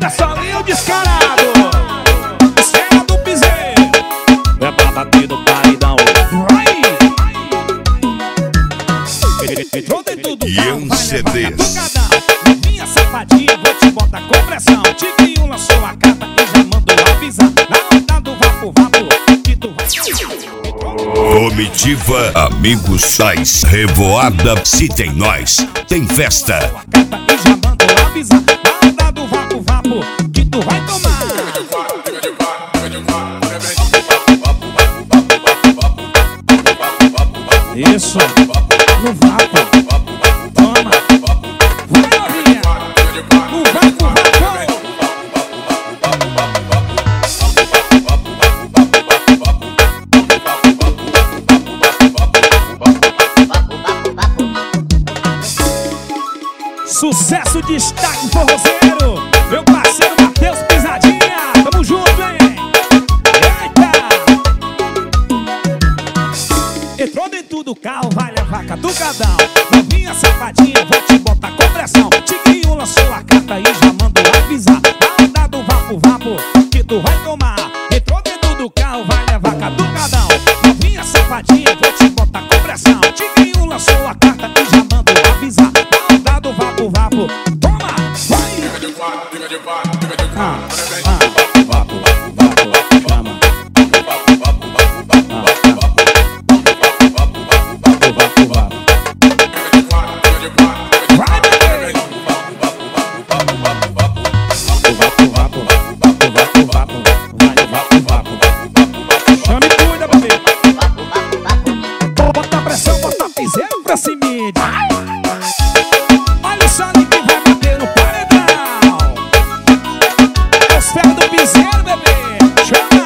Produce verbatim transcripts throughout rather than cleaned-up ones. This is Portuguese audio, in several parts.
É solinho descarado. Esfera do piseiro. É pra bater no paredão. Entrou dentro do carro, vai levar catucadão. Novinha safadinha, vou te botar com pressão. Tigrinho lançou a carta e já mandou avisar. Na onda do vapo vapo que tu vai. Comitiva Amigos Sais Revoada, se tem nós, tem festa. A carta e já mandou avisar. Na onda do vapo vapo que tu vai tomar. Isso, no vapo. Toma. Vai, novinha. No vapo vapo. Sucesso, destaque, forrozeiro. Meu parceiro Matheus Pisadinha. Tamo junto, hein? Eita! Entrou dentro do carro, vai levar catucadão. Novinha safadinha, vou te botar com pressão. Tigrinho lançou a carta e já mandou avisar. Na onda do vapo vapo que tu vai tomar. Entrou dentro do carro, vai levar catucadão. Novinha safadinha, vou te botar com pressão. Tigrinho lançou a carta e já mandou avisar. Na onda do vapo vapo, toma, vai! Ah, ah, vapo, vapo, chama. Pra cima. Olha o Sonic que vai bater no paredão. É os ferros do piseiro, bebê. Chama.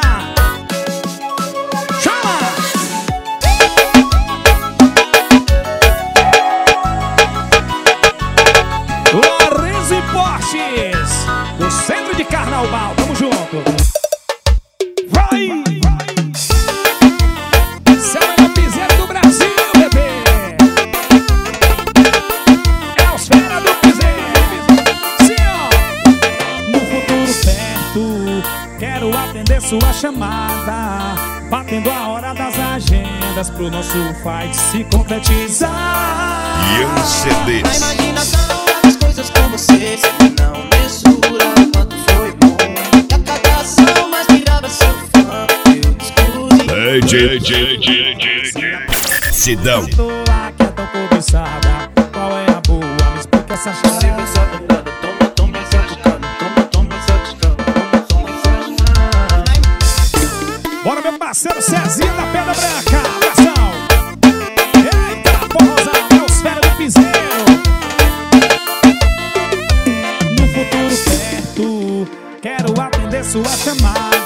Chama. Lorenzo Importes, do centro de Carnaval. Tamo junto. Vai. Quero atender sua chamada, batendo a hora das agendas pro nosso fight se concretizar. Ian C D. A imaginação das coisas com você não mensura o quanto foi bom. E a cada ação mais virava seu fã. Eu descobri. D J, D J, Sidão. Tô aqui é tão cobiçada. Qual é a boa? Me explica essa charada. Bora, meu parceiro Cezinha da Pedra Branca, abração. Eita, porrozão, é os férias do piseiro. No futuro perto, quero atender sua chamada,